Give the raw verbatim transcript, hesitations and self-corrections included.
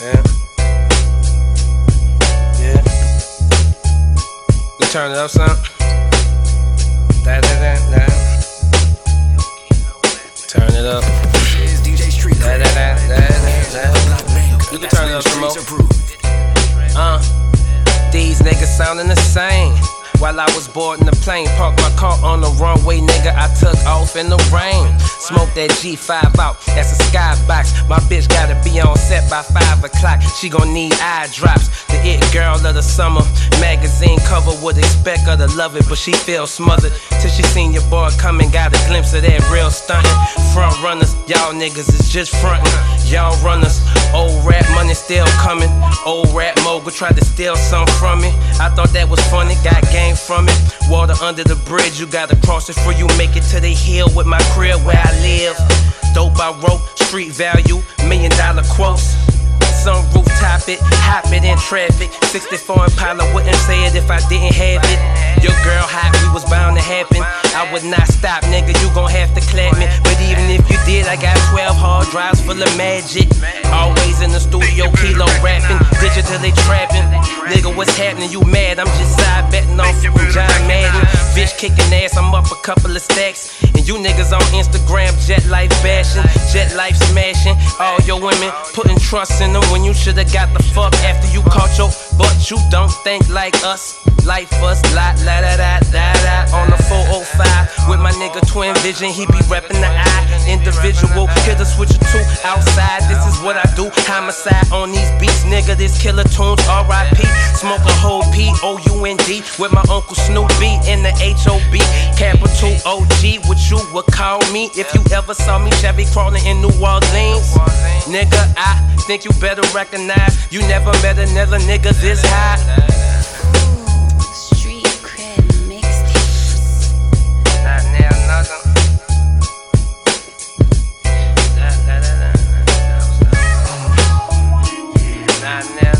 Yeah. Yeah. You turn it up, son. Da da da da. Turn it up. Da da da da da. You can turn it up some more. Uh, these niggas sounding the same. While I was boarding the plane, parked my car on the runway, nigga, I took off in the rain. Smoked that G five out, that's a skybox. My bitch gotta be on set by five o'clock. She gon' need eye drops. The it girl of the summer. Magazine cover would expect her to love it, but she feel smothered. Till she seen your boy come and got a glimpse of that real stunting. Front runners, y'all niggas is just frontin'. Y'all runners, old rap money still coming. Old rap mogul tried to steal some from me. I thought that was funny, got game from it. Water under the bridge, you gotta cross it before you make it to the hill with my crib where I live. Dope I wrote, street value, million dollar quotes. Some rooftop it, hop it in traffic. sixty-four Impala wouldn't say it if I didn't have it. Your girl hot, we was bound to happen. I would not stop, nigga, you gon' have to clap me. But even if you did, I got twelve hard drives full of magic. Always in the studio, kilo rapping, digitally trapping. Nigga, what's happening? You mad? I'm just side betting on from John Madden. Bitch kicking ass, I'm up a couple of stacks. And you niggas on Instagram, jet life bashing, jet life smashing. All your women putting trust in them when you shoulda got the fuck after you caught your butt. You don't think like us. Life us, la la da da da da. On the four oh five with my nigga Twin Vision, he be reppin' the I. Individual, hit the switcher two outside. This is what I do. Homicide on these beats, nigga. This killer tunes, R I P. Smoke a whole P O U N D with my uncle Snoopy in the H O B. Capital O G, what you would call me if you ever saw me Chevy crawling in New Orleans. Nigga, I think you better recognize you never met another nigga this high. Not now.